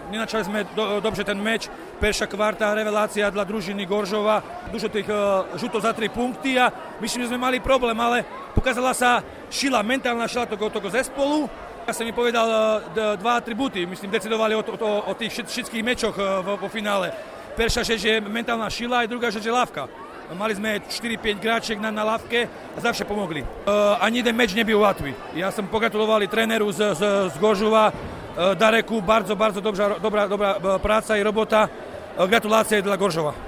nenačali sme dobře ten meč. Perša kvarta, revelácia dla družiny Goržova. Dužo tých žuto za 3 punkty a myslím, že sme mali problém, ale pokazala sa mentálna šila toho zespolu. Ja som mi povedal 2 atribúty, myslím, decidovali o tých všetkých mečoch vo finále. Perša, že je mentálna šila a druhá, že je lávka. Mali sme 4-5 hráček na lávke a zavše pomogli. Ani jeden meč nebyl ľatvý. Ja som pogratuloval tréneru z Goržova, Dareku, bardzo dobrá práca i robota. Gratulácie dla Goržova.